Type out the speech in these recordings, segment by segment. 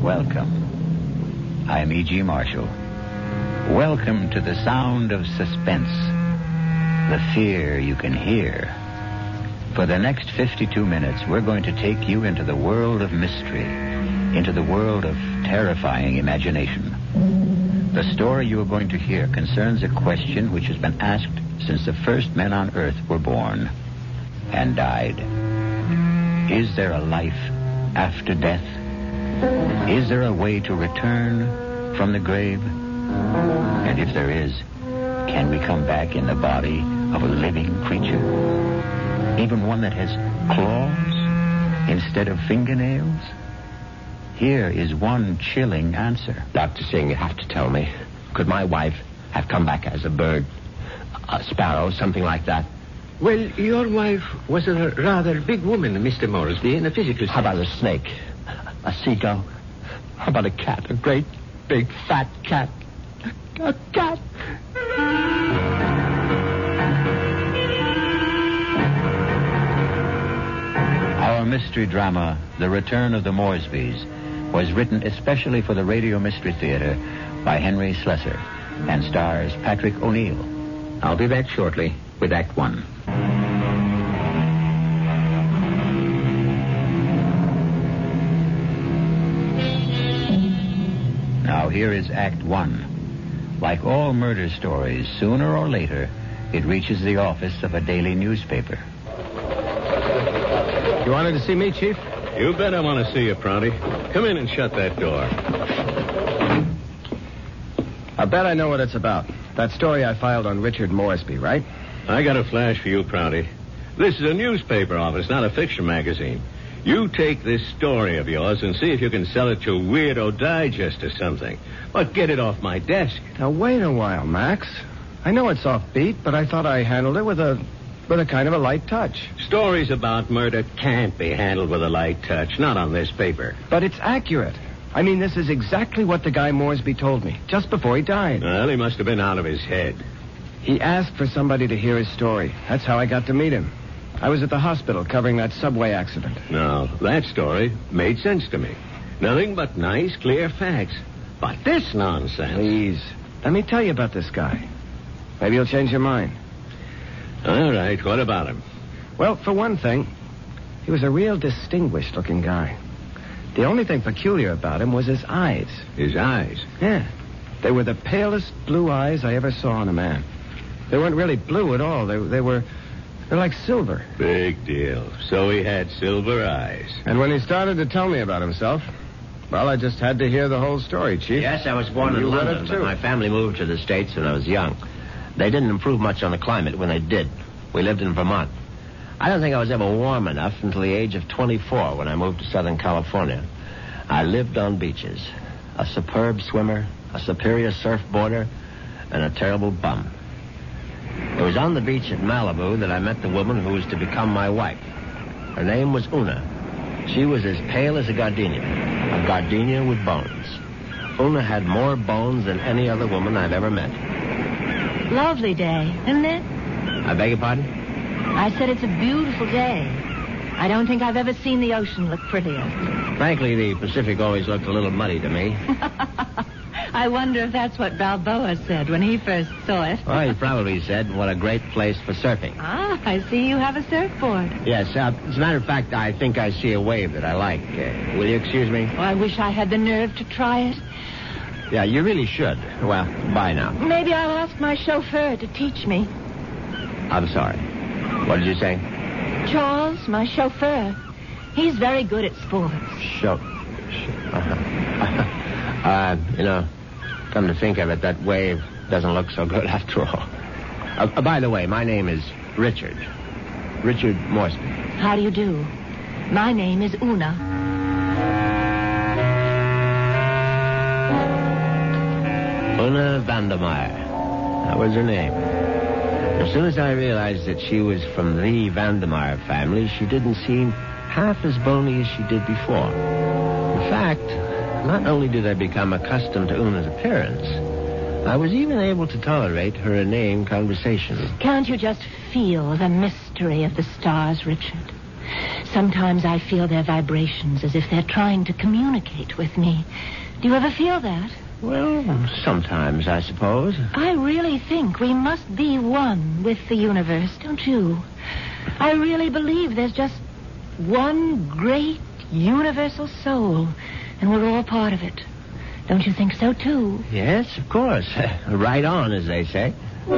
Welcome. I'm E.G. Marshall. Welcome to the sound of suspense, the fear you can hear. For the next 52 minutes, we're going to take you into the world of mystery, into the world of terrifying imagination. The story you are going to hear concerns a question which has been asked since the first men on Earth were born and died. Is there a life after death? Is there a way to return from the grave? And if there is, can we come back in the body of a living creature? Even one that has claws instead of fingernails? Here is one chilling answer. Dr. Singh, you have to tell me. Could my wife have come back as a bird, a sparrow, something like that? Well, your wife was a rather big woman, Mr. Moresby, in a physical sense. How about a snake? A seagull? How about a cat? A great, big, fat cat? A cat? Our mystery drama, The Return of the Moresbys, was written especially for the Radio Mystery Theater by Henry Slessor and stars Patrick O'Neill. I'll be back shortly with Act One. Now here is Act One. Like all murder stories, sooner or later, it reaches the office of a daily newspaper. You wanted to see me, Chief? You bet I want to see you, Prouty. Come in and shut that door. I bet I know what it's about. That story I filed on Richard Moresby, right? I got a flash for you, Prouty. This is a newspaper office, not a fiction magazine. You take this story of yours and see if you can sell it to Weirdo Digest or something. But get it off my desk. Now, wait a while, Max. I know it's offbeat, but I thought I handled it with a kind of a light touch. Stories about murder can't be handled with a light touch, not on this paper. But it's accurate. I mean, this is exactly what the guy Moresby told me, just before he died. Well, he must have been out of his head. He asked for somebody to hear his story. That's how I got to meet him. I was at the hospital covering that subway accident. Now, that story made sense to me. Nothing but nice, clear facts. But this nonsense... Please, let me tell you about this guy. Maybe you'll change your mind. All right, what about him? Well, for one thing, he was a real distinguished-looking guy. The only thing peculiar about him was his eyes. His eyes? Yeah. They were the palest blue eyes I ever saw on a man. They weren't really blue at all. They're like silver. Big deal. So he had silver eyes. And when he started to tell me about himself, well, I just had to hear the whole story, Chief. Yes, I was born in London, but my family moved to the States when I was young. They didn't improve much on the climate when they did. We lived in Vermont. I don't think I was ever warm enough until the age of 24 when I moved to Southern California. I lived on beaches. A superb swimmer, a superior surfboarder, and a terrible bum. It was on the beach at Malibu that I met the woman who was to become my wife. Her name was Una. She was as pale as a gardenia with bones. Una had more bones than any other woman I've ever met. Lovely day, isn't it? I beg your pardon? I said it's a beautiful day. I don't think I've ever seen the ocean look prettier. Frankly, the Pacific always looked a little muddy to me. I wonder if that's what Balboa said when he first saw it. Well, he probably said, what a great place for surfing. Ah, I see you have a surfboard. Yes, as a matter of fact, I think I see a wave that I like. Will you excuse me? Oh, I wish I had the nerve to try it. Yeah, you really should. Well, bye now. Maybe I'll ask my chauffeur to teach me. I'm sorry. What did you say? Charles, my chauffeur. He's very good at sports. Come to think of it, that wave doesn't look so good after all. By the way, my name is Richard. Richard Moresby. How do you do? My name is Una. Una Vandermeyer. That was her name. As soon as I realized that she was from the Vandermeyer family, she didn't seem half as bony as she did before. In fact, not only did I become accustomed to Una's appearance, I was even able to tolerate her inane conversation. Can't you just feel the mystery of the stars, Richard? Sometimes I feel their vibrations as if they're trying to communicate with me. Do you ever feel that? Well, sometimes, I suppose. I really think we must be one with the universe, don't you? I really believe there's just one great universal soul, and we're all part of it. Don't you think so, too? Yes, of course. Right on, as they say.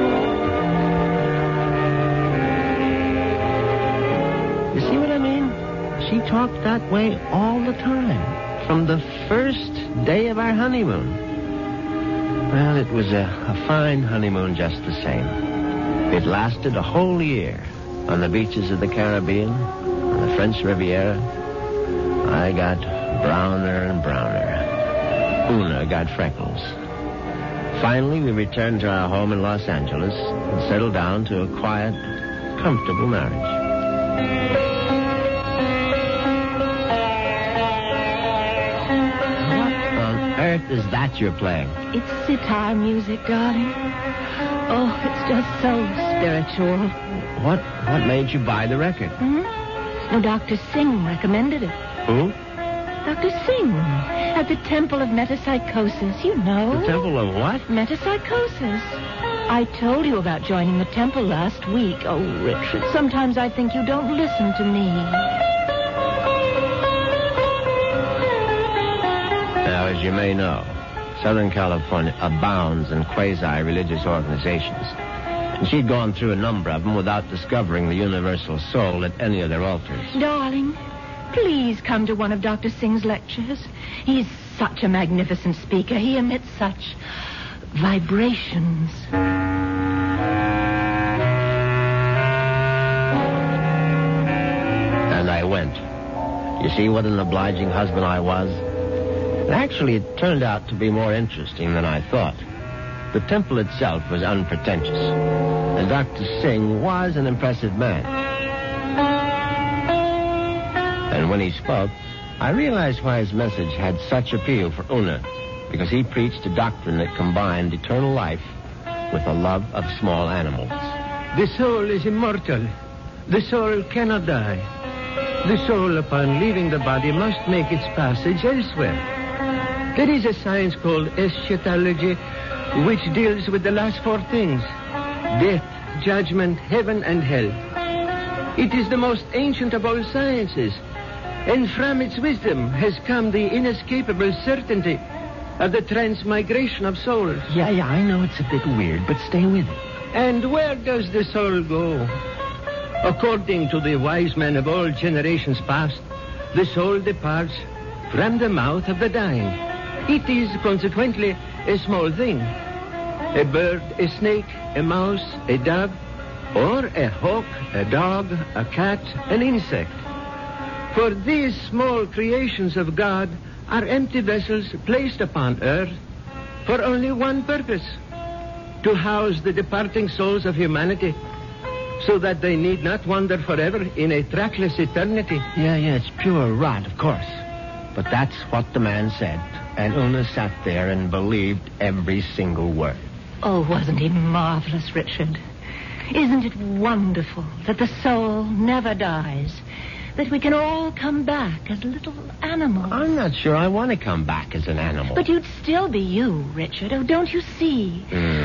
You see what I mean? She talked that way all the time, from the first day of our honeymoon. Well, it was a fine honeymoon just the same. It lasted a whole year on the beaches of the Caribbean, on the French Riviera. I got browner and browner. Una got freckles. Finally, we returned to our home in Los Angeles and settled down to a quiet, comfortable marriage. Earth is that you're playing? It's sitar music, darling. Oh, it's just so spiritual. What made you buy the record? No, Dr. Singh recommended it. Who? Dr. Singh at the Temple of Metapsychosis, you know. The Temple of what? Metapsychosis. I told you about joining the temple last week. Oh, Richard, sometimes I think you don't listen to me. Now, as you may know, Southern California abounds in quasi-religious organizations. And she'd gone through a number of them without discovering the universal soul at any of their altars. Darling, please come to one of Dr. Singh's lectures. He's such a magnificent speaker. He emits such vibrations. And I went. You see what an obliging husband I was? Actually, it turned out to be more interesting than I thought. The temple itself was unpretentious, and Dr. Singh was an impressive man. And when he spoke, I realized why his message had such appeal for Una, because he preached a doctrine that combined eternal life with a love of small animals. The soul is immortal. The soul cannot die. The soul, upon leaving the body, must make its passage elsewhere. There is a science called eschatology, which deals with the last four things: death, judgment, heaven, and hell. It is the most ancient of all sciences, and from its wisdom has come the inescapable certainty of the transmigration of souls. Yeah, I know it's a bit weird, but stay with it. And where does the soul go? According to the wise men of all generations past, the soul departs from the mouth of the dying. It is consequently a small thing. A bird, a snake, a mouse, a dove, or a hawk, a dog, a cat, an insect. For these small creations of God are empty vessels placed upon earth for only one purpose: to house the departing souls of humanity, so that they need not wander forever in a trackless eternity. Yeah, it's pure rot, of course. But that's what the man said, and Una sat there and believed every single word. Oh, wasn't he marvelous, Richard? Isn't it wonderful that the soul never dies? That we can all come back as little animals? I'm not sure I want to come back as an animal. But you'd still be you, Richard. Oh, don't you see?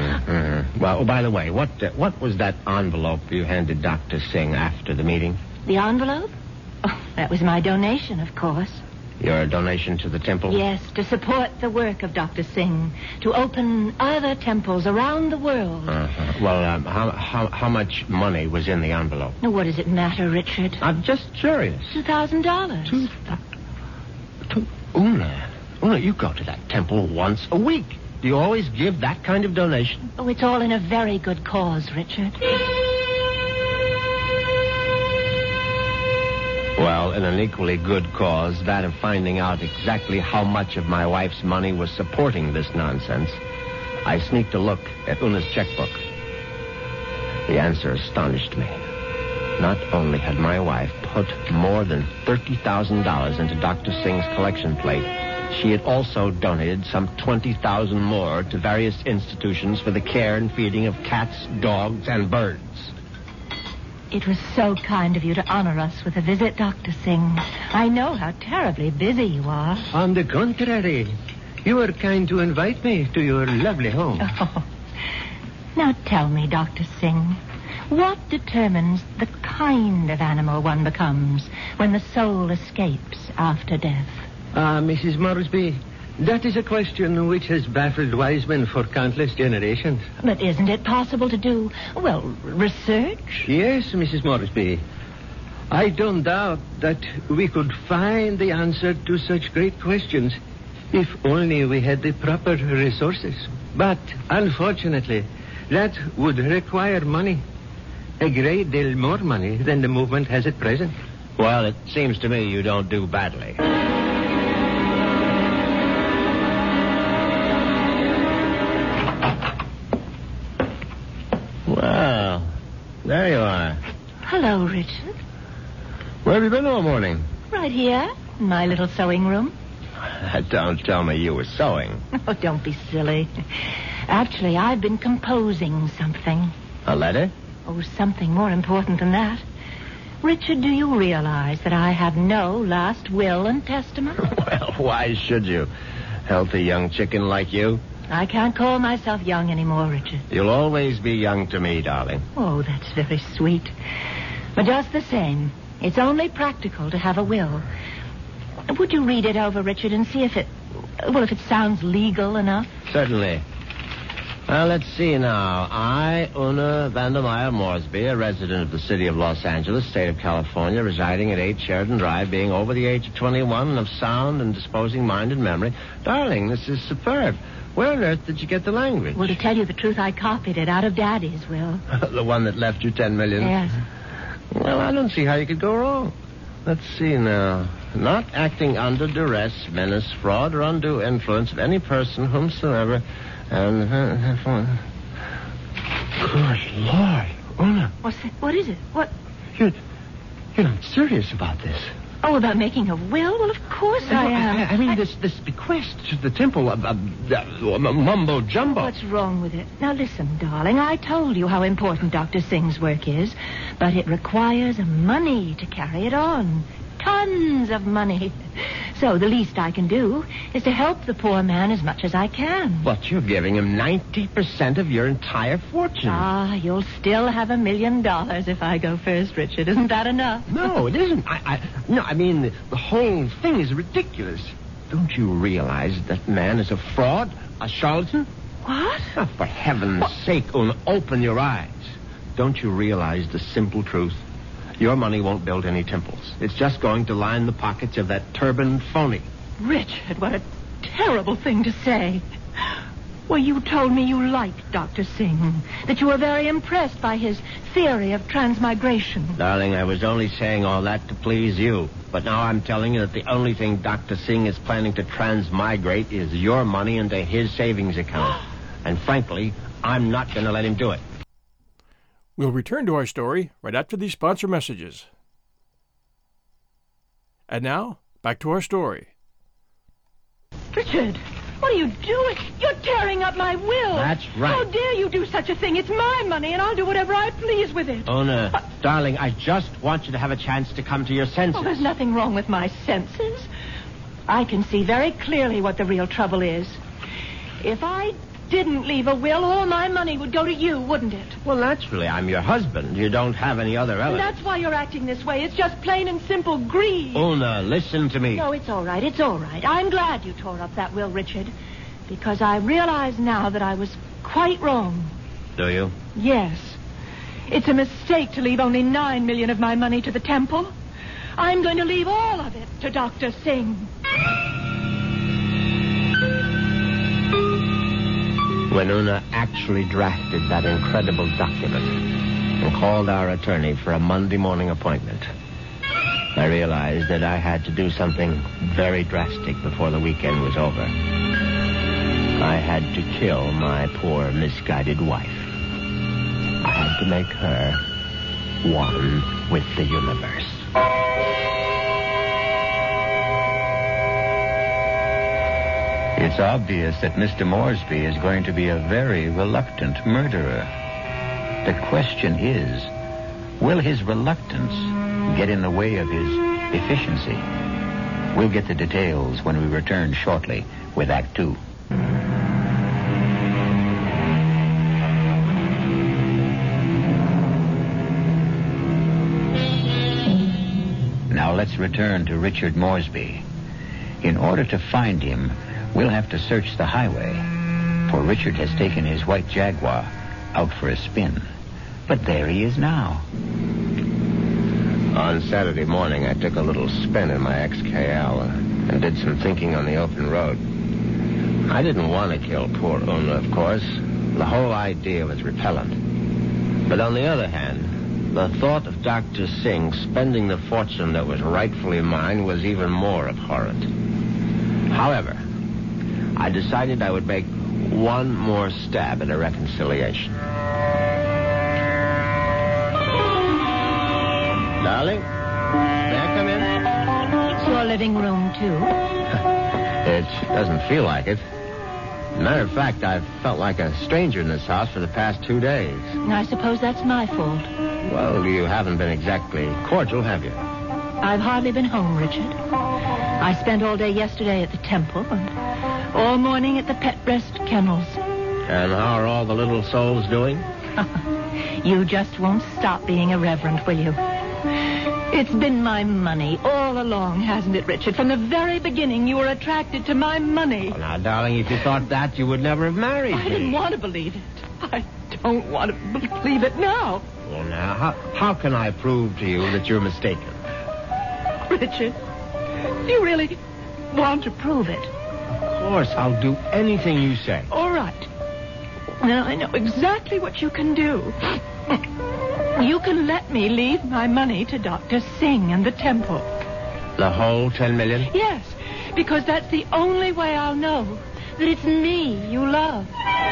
Well, by the way, what was that envelope you handed Dr. Singh after the meeting? The envelope? Oh, that was my donation, of course. Your donation to the temple? Yes, to support the work of Dr. Singh, to open other temples around the world. Well, how much money was in the envelope? Now, what does it matter, Richard? I'm just curious. $2,000. Una, you go to that temple once a week. Do you always give that kind of donation? Oh, it's all in a very good cause, Richard. Well, in an equally good cause, that of finding out exactly how much of my wife's money was supporting this nonsense, I sneaked a look at Una's checkbook. The answer astonished me. Not only had my wife put more than $30,000 into Dr. Singh's collection plate, she had also donated some $20,000 more to various institutions for the care and feeding of cats, dogs, and birds. It was so kind of you to honor us with a visit, Dr. Singh. I know how terribly busy you are. On the contrary, you were kind to invite me to your lovely home. Oh. Now tell me, Dr. Singh, what determines the kind of animal one becomes when the soul escapes after death? Mrs. Moresby, that is a question which has baffled wise men for countless generations. But isn't it possible to do, well, research? Yes, Mrs. Moresby. I don't doubt that we could find the answer to such great questions if only we had the proper resources. But, unfortunately, that would require money. A great deal more money than the movement has at present. Well, it seems to me you don't do badly. Well, there you are. Hello, Richard. Where have you been all morning? Right here, in my little sewing room. Don't tell me you were sewing. Oh, don't be silly. Actually, I've been composing something. A letter? Oh, something more important than that. Richard, do you realize that I have no last will and testament? Well, why should you? Healthy young chicken like you. I can't call myself young anymore, Richard. You'll always be young to me, darling. Oh, that's very sweet. But just the same, it's only practical to have a will. Would you read it over, Richard, and see if it sounds legal enough? Certainly. Well, let's see now. I, Una Vandermeyer Moresby, a resident of the city of Los Angeles, state of California, residing at 8 Sheridan Drive, being over the age of 21 and of sound and disposing mind and memory. Darling, this is superb. Where on earth did you get the language? Well, to tell you the truth, I copied it out of Daddy's will. The one that left you $10 million? Yes. Well, I don't see how you could go wrong. Let's see now. Not acting under duress, menace, fraud, or undue influence of any person whomsoever... And good Lord, Una. What's that? What is it? What? You're not serious about this. Oh, about making a will? Well, of course I am. I mean, this bequest to the temple, mumbo jumbo. What's wrong with it? Now, listen, darling. I told you how important Dr. Singh's work is, but it requires money to carry it on. Tons of money. So the least I can do is to help the poor man as much as I can. But you're giving him 90% of your entire fortune. You'll still have $1 million if I go first, Richard. Isn't that enough? No, it isn't. I mean, the whole thing is ridiculous. Don't you realize that man is a fraud, a charlatan? What? Oh, for heaven's sake, Una, open your eyes. Don't you realize the simple truth? Your money won't build any temples. It's just going to line the pockets of that turbaned phony. Richard, what a terrible thing to say. Well, you told me you liked Dr. Singh, that you were very impressed by his theory of transmigration. Darling, I was only saying all that to please you. But now I'm telling you that the only thing Dr. Singh is planning to transmigrate is your money into his savings account. And frankly, I'm not going to let him do it. We'll return to our story right after these sponsor messages. And now, back to our story. Richard, what are you doing? You're tearing up my will. That's right. How dare you do such a thing? It's my money, and I'll do whatever I please with it. Una, darling, I just want you to have a chance to come to your senses. Oh, there's nothing wrong with my senses. I can see very clearly what the real trouble is. If I didn't leave a will, all my money would go to you, wouldn't it? Well, naturally, I'm your husband. You don't have any other relatives. And that's why you're acting this way. It's just plain and simple greed. Una, listen to me. No, it's all right. It's all right. I'm glad you tore up that will, Richard, because I realize now that I was quite wrong. Do you? Yes. It's a mistake to leave only $9 million of my money to the temple. I'm going to leave all of it to Dr. Singh. When Una actually drafted that incredible document and called our attorney for a Monday morning appointment, I realized that I had to do something very drastic before the weekend was over. I had to kill my poor, misguided wife. I had to make her one with the universe. It's obvious that Mr. Moresby is going to be a very reluctant murderer. The question is, Will his reluctance get in the way of his efficiency? We'll get the details when we return shortly with Act Two. Now let's return to Richard Moresby. In order to find him, we'll have to search the highway, for Richard has taken his white Jaguar out for a spin. But there he is now. On Saturday morning, I took a little spin in my XKL and did some thinking on the open road. I didn't want to kill poor Una, of course. The whole idea was repellent. But on the other hand, the thought of Dr. Singh spending the fortune that was rightfully mine was even more abhorrent. However, I decided I would make one more stab at a reconciliation. Darling, may I come in? It's your living room, too. It doesn't feel like it. Matter of fact, I've felt like a stranger in this house for the past 2 days. I suppose that's my fault. Well, you haven't been exactly cordial, have you? I've hardly been home, Richard. I spent all day yesterday at the temple and all morning at the Pet Breast Kennels. And how are all the little souls doing? You just won't stop being irreverent, will you? It's been my money all along, hasn't it, Richard? From the very beginning, you were attracted to my money. Oh, now, darling, if you thought that, you would never have married me. I didn't want to believe it. I don't want to believe it now. Well, now, how can I prove to you that you're mistaken? Richard, you really want to prove it? Of course, I'll do anything you say. All right. Now, I know exactly what you can do. You can let me leave my money to Dr. Singh and the temple. The whole $10 million? Yes, because that's the only way I'll know that it's me you love.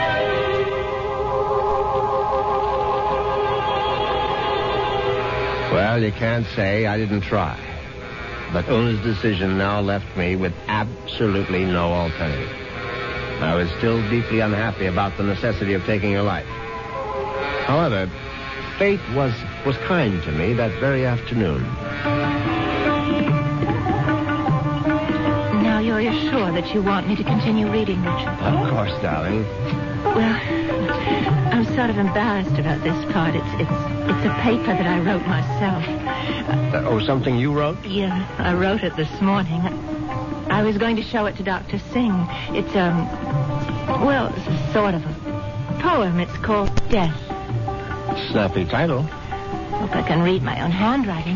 Well, you can't say I didn't try. But Una's decision now left me with absolutely no alternative. I was still deeply unhappy about the necessity of taking her life. However, fate was kind to me that very afternoon. Now you're sure that you want me to continue reading, Richard? Of course, darling. Well, I'm sort of embarrassed about this part. It's a paper that I wrote myself. Something you wrote? Yeah, I wrote it this morning. I was going to show it to Dr. Singh. It's, it's a sort of a poem. It's called Death. Snappy title. Hope I can read my own handwriting.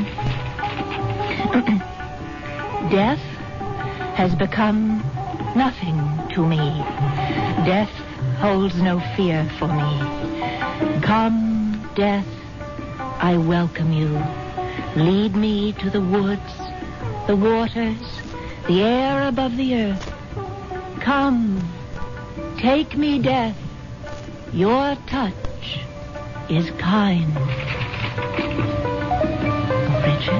Death has become nothing to me. Death holds no fear for me. Come, death, I welcome you. Lead me to the woods, the waters, the air above the earth. Come, take me, death. Your touch is kind. Richard?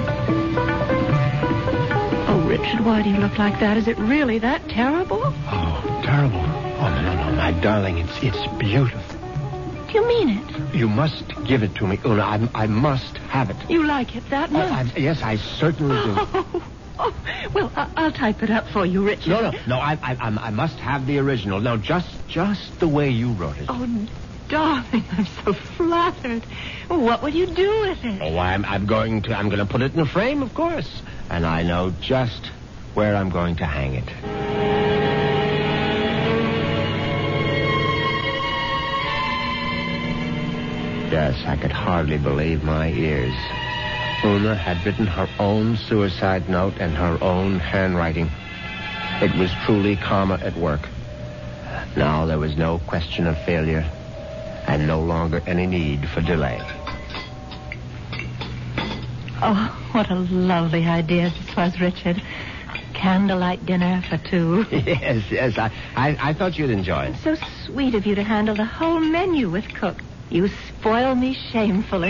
Oh, Richard, why do you look like that? Is it really that terrible? Oh, terrible. Oh, no, my darling, it's beautiful. Do you mean it? You must give it to me, Una. I must have it. You like it that much? Yes, I certainly do. Oh, well, I'll type it up for you, Richard. No, I must have the original. Now, just the way you wrote it. Oh, darling, I'm so flattered. What will you do with it? Oh, I'm going to put it in a frame, of course. And I know just where I'm going to hang it. Yes, I could hardly believe my ears. Una had written her own suicide note in her own handwriting. It was truly karma at work. Now there was no question of failure and no longer any need for delay. Oh, what a lovely idea this was, Richard. Candlelight dinner for two. Yes, I thought you'd enjoy it. So sweet of you to handle the whole menu with Cook. You spoil me shamefully.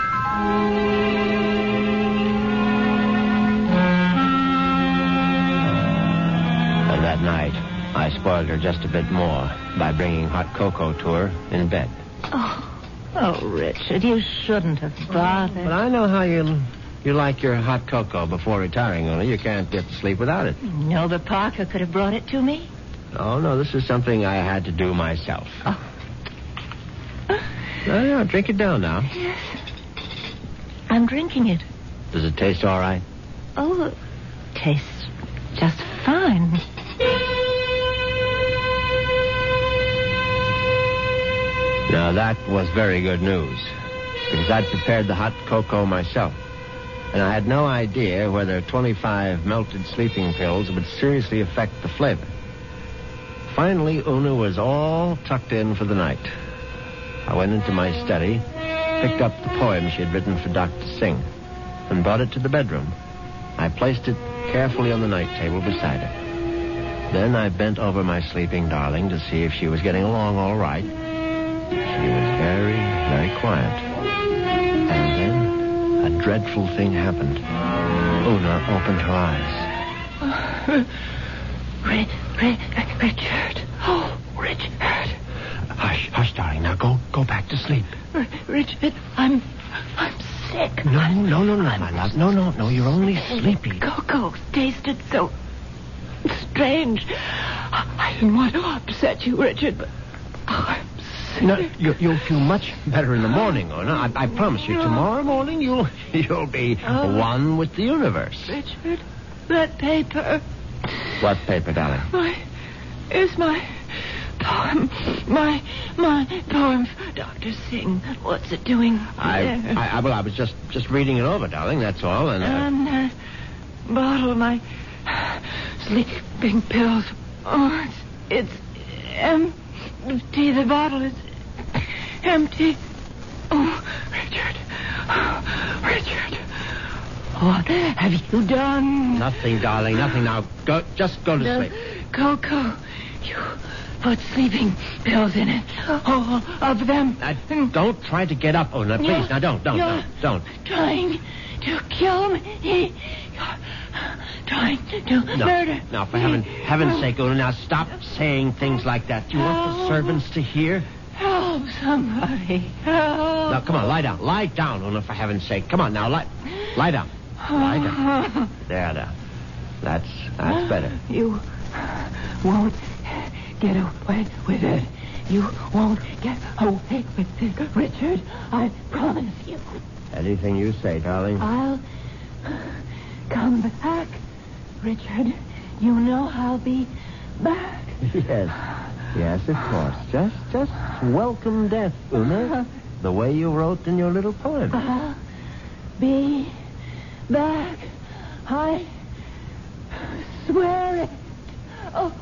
And that night, I spoiled her just a bit more by bringing hot cocoa to her in bed. Oh, Oh, Richard, you shouldn't have bothered. But I know how you like your hot cocoa before retiring, Una. You can't get to sleep without it. No, but Parker could have brought it to me. Oh, no, this is something I had to do myself. Oh. No, drink it down now. Yes. I'm drinking it. Does it taste all right? Oh, it tastes just fine. Now, that was very good news, because I'd prepared the hot cocoa myself, and I had no idea whether 25 melted sleeping pills would seriously affect the flavor. Finally, Una was all tucked in for the night. I went into my study, picked up the poem she had written for Dr. Singh, and brought it to the bedroom. I placed it carefully on the night table beside her. Then I bent over my sleeping darling to see if she was getting along all right. She was very, very quiet. And then a dreadful thing happened. Una opened her eyes. Richard. Oh, Richard. Hush, darling. Now go back to sleep. Richard, I'm sick. No, my love. No, you're only sleepy. Cocoa tasted so strange. I didn't want to upset you, Richard, but I'm sick. No, you'll feel much better in the morning, Una. I promise you. Tomorrow morning, you'll be one with the universe. Richard, that paper. What paper, darling? Is my poem. My poem for Dr. Singh. What's it doing there? I was just reading it over, darling, that's all. And bottle, my sleeping pills. Oh, it's empty. The bottle is empty. Oh, Richard. What have you done? Nothing, darling, nothing. Now, just go to sleep. Cocoa. You put sleeping pills in it. All of them. Don't try to get up, Una, please. Now, don't. Trying to kill me. You're trying to murder Now, for me. heaven's sake, Una, now stop saying things like that. Do you want the servants to hear? Help somebody. Help. Now, come on, lie down. Lie down, Una, for heaven's sake. Come on, now, lie down. Lie down. There. That's better. You won't get away with it. You won't get away with it, Richard. I promise you. Anything you say, darling. I'll come back, Richard. You know I'll be back. Yes, of course. Just welcome death, Una. The way you wrote in your little poem. I'll be back. I swear it. Oh.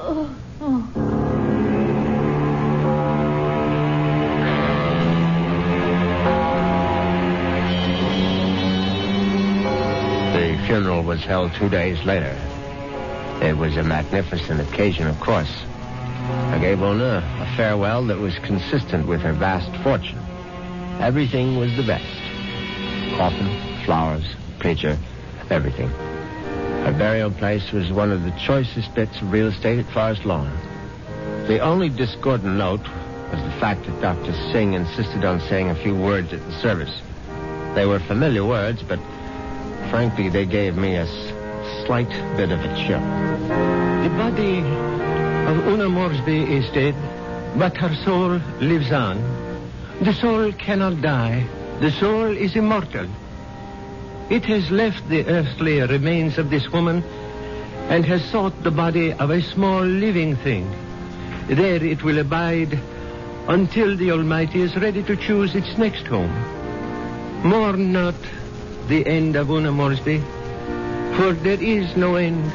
The funeral was held 2 days later. It was a magnificent occasion, of course. I gave Una a farewell that was consistent with her vast fortune. Everything was the best. Coffin, flowers, preacher, everything. Her burial place was one of the choicest bits of real estate at Forest Lawn. The only discordant note was the fact that Dr. Singh insisted on saying a few words at the service. They were familiar words, but frankly, they gave me a slight bit of a chill. The body of Una Moresby is dead, but her soul lives on. The soul cannot die. The soul is immortal. It has left the earthly remains of this woman and has sought the body of a small living thing. There it will abide until the Almighty is ready to choose its next home. Mourn not the end of Una Moresby, for there is no end.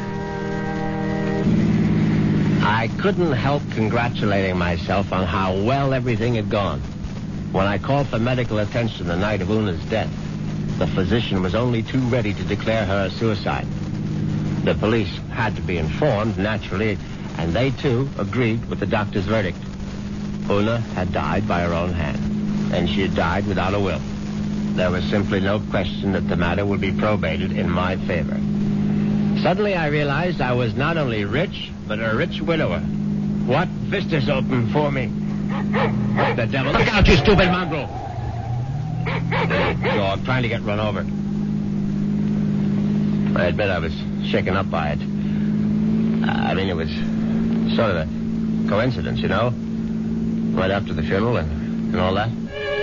I couldn't help congratulating myself on how well everything had gone. When I called for medical attention the night of Una's death, the physician was only too ready to declare her a suicide. The police had to be informed, naturally, and they, too, agreed with the doctor's verdict. Una had died by her own hand, and she had died without a will. There was simply no question that the matter would be probated in my favor. Suddenly I realized I was not only rich, but a rich widower. What vistas opened for me? What the devil? Look out, you stupid mongrel! Dog trying to get run over. I admit I was shaken up by it. I mean, it was sort of a coincidence, you know? Right after the funeral and all that.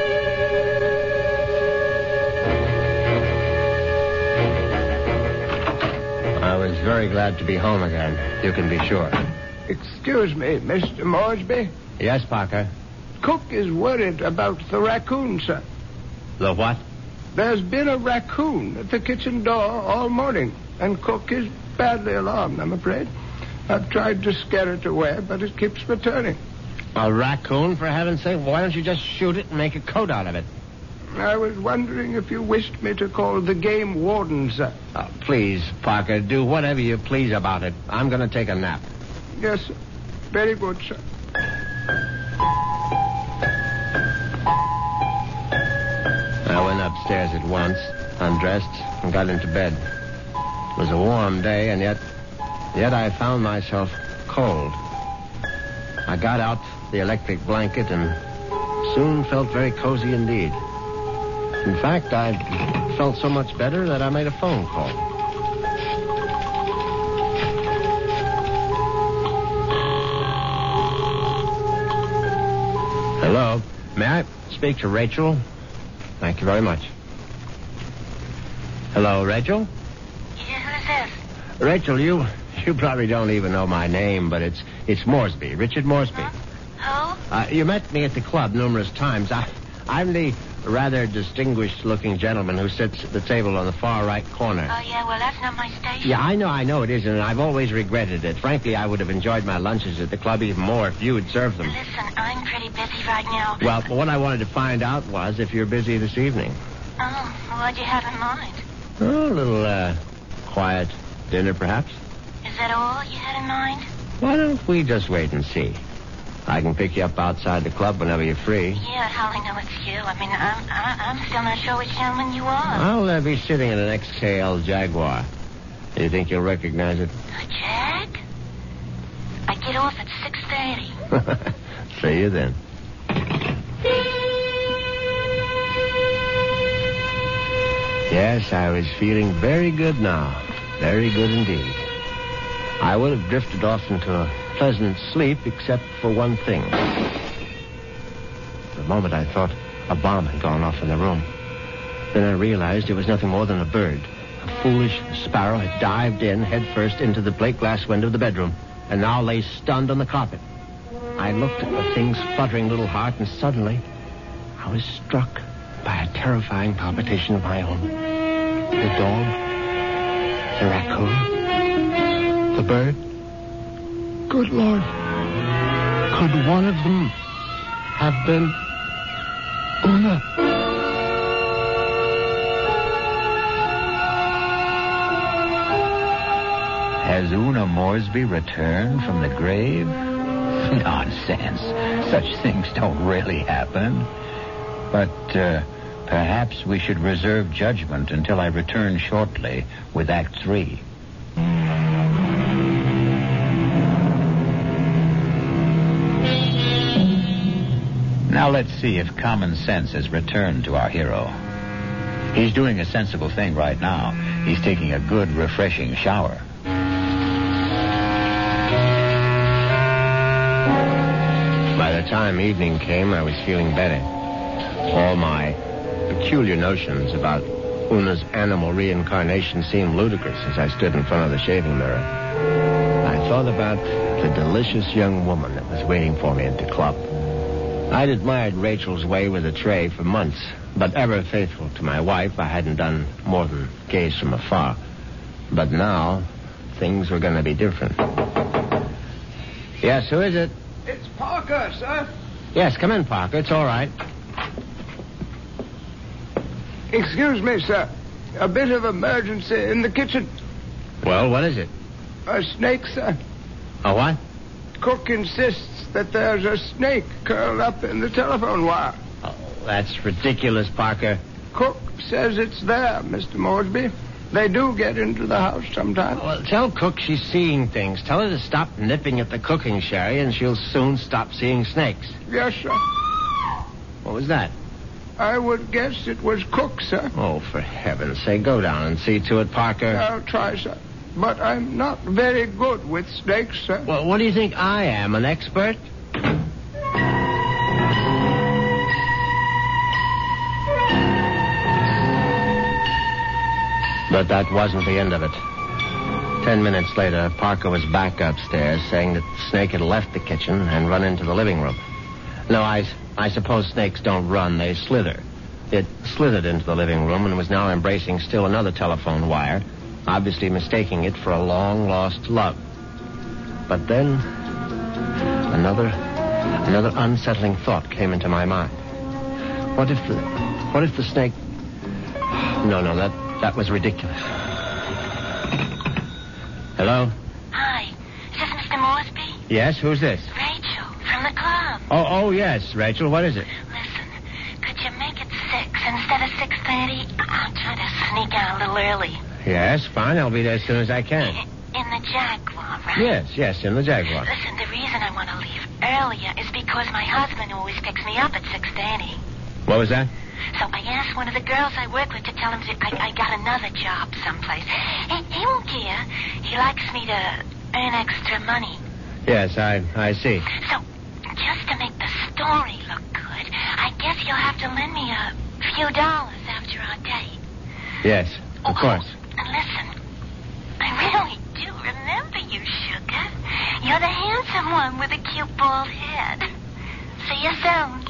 I was very glad to be home again, you can be sure. Excuse me, Mr. Moresby. Yes, Parker? Cook is worried about the raccoon, sir. The what? There's been a raccoon at the kitchen door all morning, and Cook is badly alarmed, I'm afraid. I've tried to scare it away, but it keeps returning. A raccoon, for heaven's sake? Why don't you just shoot it and make a coat out of it? I was wondering if you wished me to call the game warden, sir. Oh, please, Parker, do whatever you please about it. I'm going to take a nap. Yes, sir. Very good, sir. I went upstairs at once, undressed, and got into bed. It was a warm day, and yet I found myself cold. I got out the electric blanket and soon felt very cozy indeed. In fact, I felt so much better that I made a phone call. Hello. May I speak to Rachel? Thank you very much. Hello, Rachel? Yeah, who's this? Rachel, you probably don't even know my name, but it's Moresby, Richard Moresby. Who? You met me at the club numerous times. I'm the rather distinguished-looking gentleman who sits at the table on the far right corner. Oh, yeah, well, that's not my station. Yeah, I know it isn't, and I've always regretted it. Frankly, I would have enjoyed my lunches at the club even more if you had served them. Listen, I'm pretty busy right now. Well, what I wanted to find out was if you're busy this evening. Oh, what'd you have in mind? Oh, a little, quiet dinner, perhaps. Is that all you had in mind? Why don't we just wait and see? I can pick you up outside the club whenever you're free. Yeah, how I know it's you. I mean, I'm still not sure which gentleman you are. I'll be sitting in an XKL Jaguar. Do you think you'll recognize it? A Jag? I get off at 6:30. See you then. Yes, I was feeling very good now. Very good indeed. I would have drifted off into a pleasant sleep except for one thing. For a moment I thought a bomb had gone off in the room. Then I realized it was nothing more than a bird. A foolish sparrow had dived in headfirst into the plate glass window of the bedroom and now lay stunned on the carpet. I looked at the thing's fluttering little heart, and suddenly I was struck by a terrifying palpitation of my own. The dog, the raccoon, the bird. Good Lord. Could one of them have been Una? Has Una Moresby returned from the grave? Nonsense. Such things don't really happen. But perhaps we should reserve judgment until I return shortly with Act 3. Now let's see if common sense has returned to our hero. He's doing a sensible thing right now. He's taking a good, refreshing shower. By the time evening came, I was feeling better. All my peculiar notions about Una's animal reincarnation seemed ludicrous as I stood in front of the shaving mirror. I thought about the delicious young woman that was waiting for me at the club. I'd admired Rachel's way with a tray for months, but ever faithful to my wife, I hadn't done more than gaze from afar. But now, things were going to be different. Yes, who is it? It's Parker, sir. Yes, come in, Parker. It's all right. Excuse me, sir. A bit of emergency in the kitchen. Well, what is it? A snake, sir. A what? Cook insists that there's a snake curled up in the telephone wire. Oh, that's ridiculous, Parker. Cook says it's there, Mr. Moresby. They do get into the house sometimes. Well, tell Cook she's seeing things. Tell her to stop nipping at the cooking sherry, and she'll soon stop seeing snakes. Yes, sir. What was that? I would guess it was Cook, sir. Oh, for heaven's sake, go down and see to it, Parker. I'll try, sir. But I'm not very good with snakes, sir. Well, what do you think I am, an expert? But that wasn't the end of it. 10 minutes later, Parker was back upstairs saying that the snake had left the kitchen and run into the living room. No, I suppose snakes don't run, they slither. It slithered into the living room and was now embracing still another telephone wire, obviously mistaking it for a long-lost love. But then, another unsettling thought came into my mind. What if the snake... No, that was ridiculous. Hello? Hi. Is this Mr. Moresby? Yes, who's this? Rachel, from the club. Oh, yes, Rachel, what is it? Listen, could you make it 6 instead of 6:30? I'm trying to sneak out a little early. Yes, fine, I'll be there as soon as I can. In the Jaguar, right? Yes, in the Jaguar. Listen, the reason I want to leave earlier is because my husband always picks me up at 6:30. What was that? So I asked one of the girls I work with to tell him I got another job someplace. He won't care. He likes me to earn extra money. Yes, I see. So, just to make the story look good, I guess you'll have to lend me a few dollars after our date. Yes, of course. And listen, I really do remember you, sugar. You're the handsome one with a cute bald head. See you soon.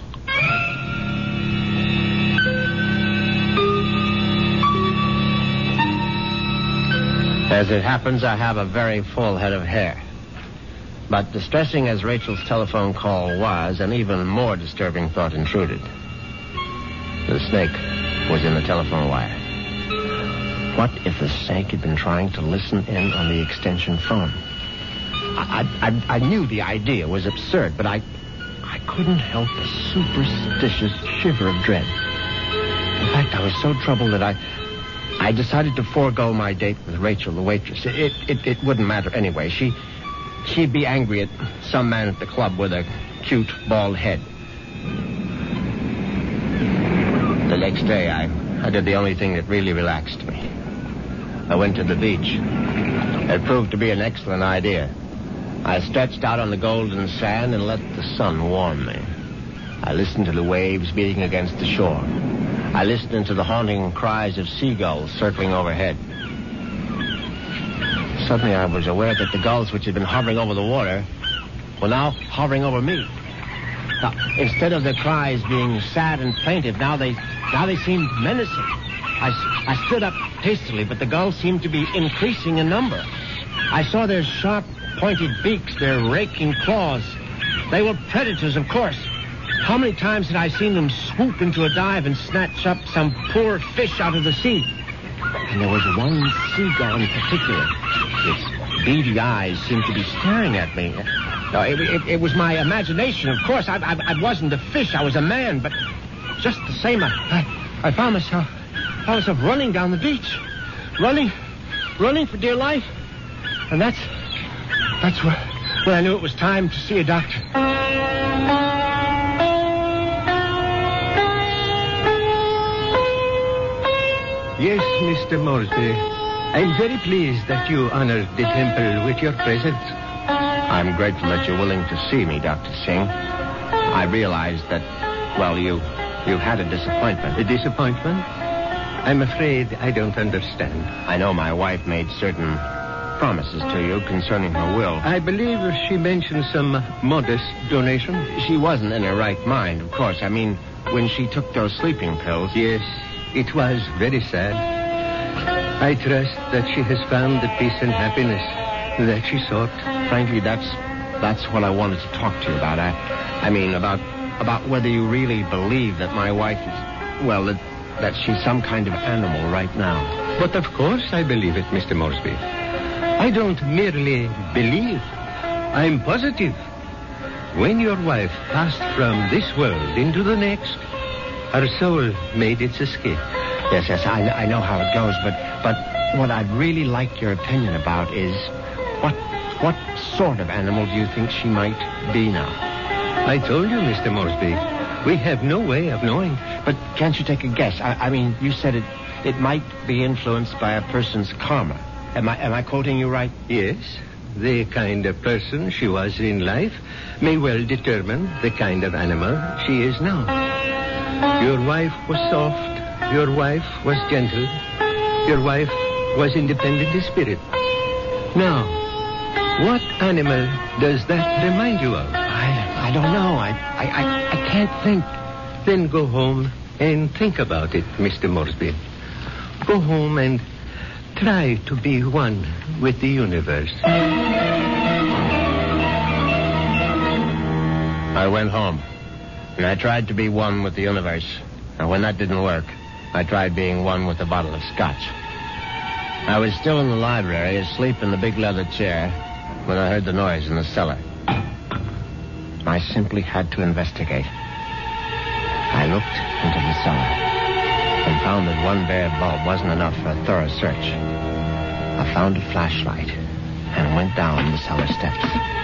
As it happens, I have a very full head of hair. But distressing as Rachel's telephone call was, an even more disturbing thought intruded. The snake was in the telephone wire. What if the snake had been trying to listen in on the extension phone? I knew the idea was absurd, but I couldn't help a superstitious shiver of dread. In fact, I was so troubled that I decided to forego my date with Rachel, the waitress. It wouldn't matter anyway. She'd be angry at some man at the club with a cute, bald head. The next day, I did the only thing that really relaxed me. I went to the beach. It proved to be an excellent idea. I stretched out on the golden sand and let the sun warm me. I listened to the waves beating against the shore. I listened to the haunting cries of seagulls circling overhead. Suddenly I was aware that the gulls which had been hovering over the water were now hovering over me. Now, instead of their cries being sad and plaintive, now they seemed menacing. I stood up hastily, but the gulls seemed to be increasing in number. I saw their sharp, pointed beaks, their raking claws. They were predators, of course. How many times had I seen them swoop into a dive and snatch up some poor fish out of the sea? And there was one seagull in particular. Its beady eyes seemed to be staring at me. No, it was my imagination, of course. I wasn't a fish. I was a man. But just the same, I found myself running down the beach. Running for dear life. And that's when I knew it was time to see a doctor. Yes, Mr. Moresby. I'm very pleased that you honored the temple with your presence. I'm grateful that you're willing to see me, Dr. Singh. I realize that, well, you've had a disappointment. A disappointment? I'm afraid I don't understand. I know my wife made certain promises to you concerning her will. I believe she mentioned some modest donation. She wasn't in her right mind, of course. I mean, when she took those sleeping pills. Yes, it was very sad. I trust that she has found the peace and happiness that she sought. Frankly, that's what I wanted to talk to you about. I mean, about whether you really believe that my wife is, well, that she's some kind of animal right now. But of course I believe it, Mr. Moresby. I don't merely believe. I'm positive. When your wife passed from this world into the next, her soul made its escape. Yes, I know how it goes, but what I'd really like your opinion about is what sort of animal do you think she might be now? I told you, Mr. Moresby. We have no way of knowing. But can't you take a guess? I mean, you said it might be influenced by a person's karma. Am I quoting you right? Yes. The kind of person she was in life may well determine the kind of animal she is now. Your wife was soft. Your wife was gentle. Your wife was independent in spirit. Now, what animal does that remind you of? I don't know. I can't think. Then go home and think about it, Mr. Moresby. Go home and try to be one with the universe. I went home, and I tried to be one with the universe. And when that didn't work, I tried being one with a bottle of scotch. I was still in the library, asleep in the big leather chair, when I heard the noise in the cellar. I simply had to investigate. I looked into the cellar and found that one bare bulb wasn't enough for a thorough search. I found a flashlight and went down the cellar steps.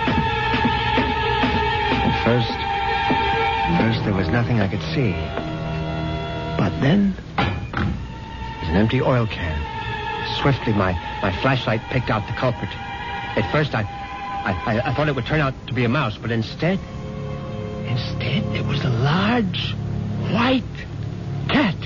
At first there was nothing I could see. But then, there's an empty oil can. Swiftly, my flashlight picked out the culprit. At first, I thought it would turn out to be a mouse, but instead, it was a large, white cat.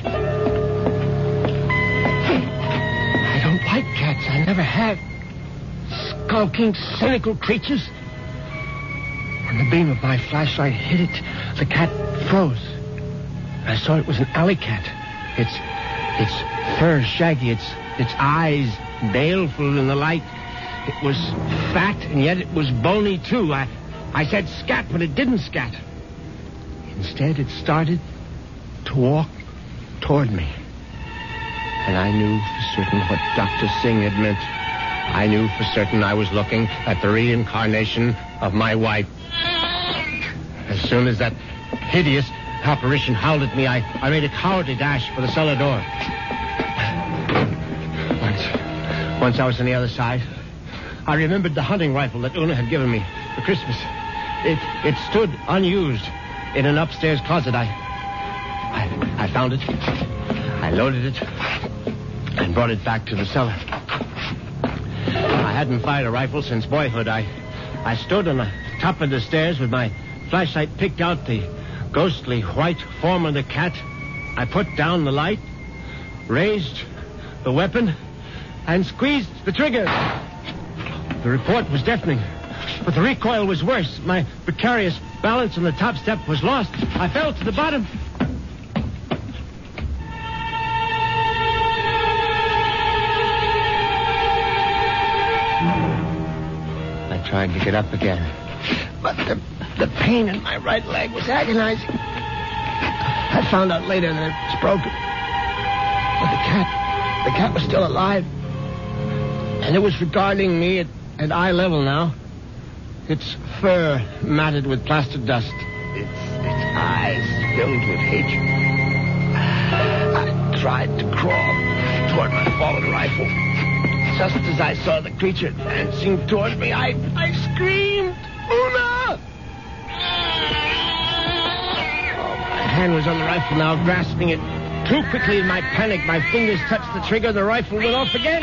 I don't like cats. I never have. Skulking, cynical creatures. When the beam of my flashlight hit it, the cat froze. I saw it was an alley cat. Its fur shaggy, its eyes baleful in the light. It was fat, and yet it was bony, too. I said scat, but it didn't scat. Instead, it started to walk toward me. And I knew for certain what Dr. Singh had meant. I knew for certain I was looking at the reincarnation of my wife. As soon as that hideous apparition howled at me, I made a cowardly dash for the cellar door. Once I was on the other side, I remembered the hunting rifle that Una had given me for Christmas. It stood unused in an upstairs closet. I found it. I loaded it and brought it back to the cellar. I hadn't fired a rifle since boyhood. I stood on the top of the stairs with my flashlight, picked out the ghostly white form of the cat. I put down the light, raised the weapon, and squeezed the trigger. The report was deafening, but the recoil was worse. My precarious balance on the top step was lost. I fell to the bottom. I tried to get up again, but the pain in my right leg was agonizing. I found out later that it was broken. But the cat was still alive. And it was regarding me at eye level now. Its fur matted with plaster dust. Its eyes filled with hatred. I tried to crawl toward my fallen rifle. Just as I saw the creature advancing toward me, I screamed, "Una!" Oh, my hand was on the rifle now, grasping it too quickly in my panic. My fingers touched the trigger, the rifle went off again.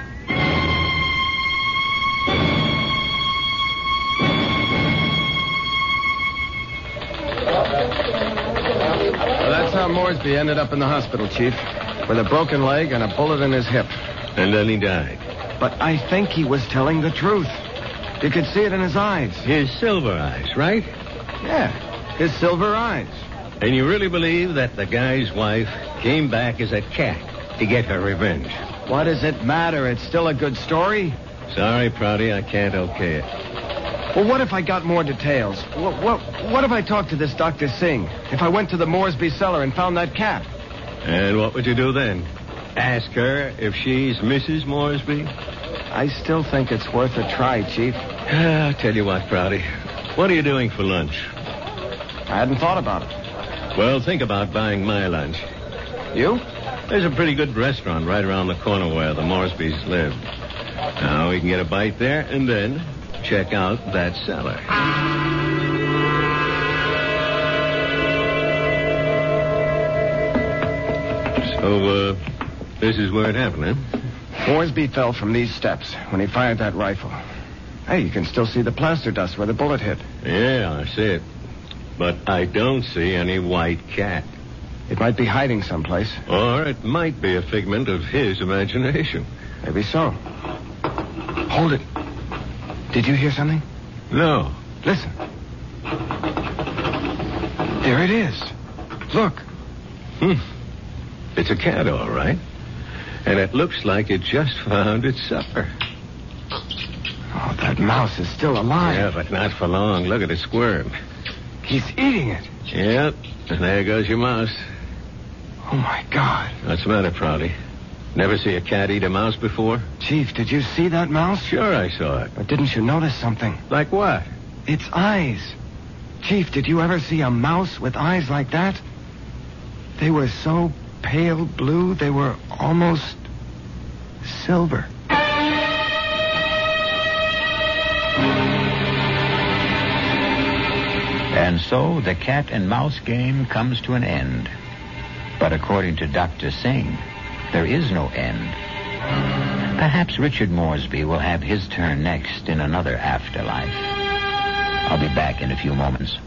Moresby ended up in the hospital, Chief, with a broken leg and a bullet in his hip. And then he died. But I think he was telling the truth. You could see it in his eyes. His silver eyes, right? Yeah, his silver eyes. And you really believe that the guy's wife came back as a cat to get her revenge? What does it matter? It's still a good story. Sorry, Prouty, I can't okay it. Well, what if I got more details? What if I talked to this Dr. Singh? If I went to the Moresby cellar and found that cat? And what would you do then? Ask her if she's Mrs. Moresby? I still think it's worth a try, Chief. I'll tell you what, Prouty. What are you doing for lunch? I hadn't thought about it. Well, think about buying my lunch. You? There's a pretty good restaurant right around the corner where the Moresbys live. Now we can get a bite there and then check out that cellar. So, this is where it happened, huh? Moresby fell from these steps when he fired that rifle. Hey, you can still see the plaster dust where the bullet hit. Yeah, I see it. But I don't see any white cat. It might be hiding someplace. Or it might be a figment of his imagination. Maybe so. Hold it. Did you hear something? No. Listen. There it is. Look. It's a cat, all right. And it looks like it just found its supper. Oh, that mouse is still alive. Yeah, but not for long. Look at it squirm. He's eating it. Yep. And there goes your mouse. Oh, my God. What's the matter, Prouty? Never see a cat eat a mouse before? Chief, did you see that mouse? Sure I saw it. But didn't you notice something? Like what? Its eyes. Chief, did you ever see a mouse with eyes like that? They were so pale blue, they were almost silver. And so the cat and mouse game comes to an end. But according to Dr. Singh, there is no end. Perhaps Richard Moresby will have his turn next in another afterlife. I'll be back in a few moments.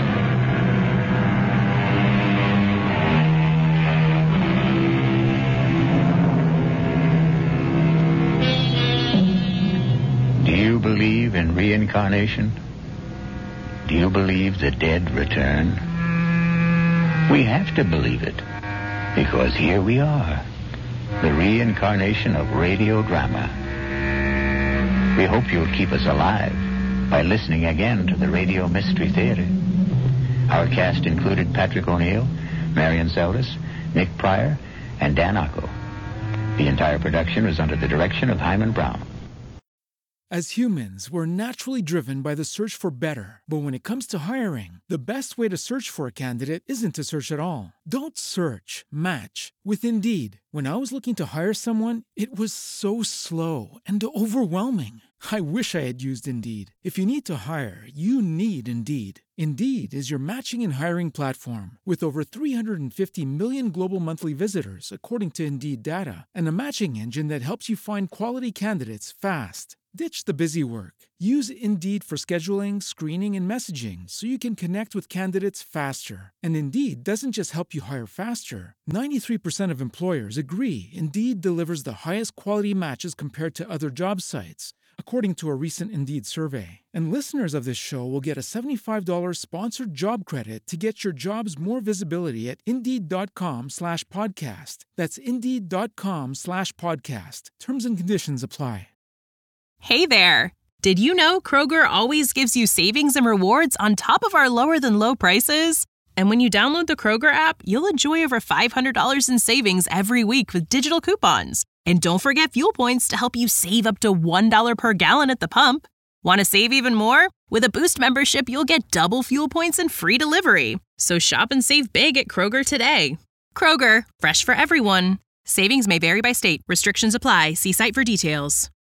Do you believe in reincarnation? Do you believe the dead return? We have to believe it, because here we are, the reincarnation of radio drama. We hope you'll keep us alive by listening again to the Radio Mystery Theater. Our cast included Patrick O'Neill, Marion Seldes, Nick Pryor, and Dan Ocko. The entire production was under the direction of Hyman Brown. As humans, we're naturally driven by the search for better. But when it comes to hiring, the best way to search for a candidate isn't to search at all. Don't search, match with Indeed. When I was looking to hire someone, it was so slow and overwhelming. I wish I had used Indeed. If you need to hire, you need Indeed. Indeed is your matching and hiring platform with over 350 million global monthly visitors, according to Indeed data, and a matching engine that helps you find quality candidates fast. Ditch the busy work. Use Indeed for scheduling, screening, and messaging so you can connect with candidates faster. And Indeed doesn't just help you hire faster. 93% of employers agree Indeed delivers the highest quality matches compared to other job sites, according to a recent Indeed survey. And listeners of this show will get a $75 sponsored job credit to get your jobs more visibility at Indeed.com/podcast. That's Indeed.com/podcast. Terms and conditions apply. Hey there! Did you know Kroger always gives you savings and rewards on top of our lower-than-low prices? And when you download the Kroger app, you'll enjoy over $500 in savings every week with digital coupons. And don't forget fuel points to help you save up to $1 per gallon at the pump. Want to save even more? With a Boost membership, you'll get double fuel points and free delivery. So shop and save big at Kroger today. Kroger, fresh for everyone. Savings may vary by state. Restrictions apply. See site for details.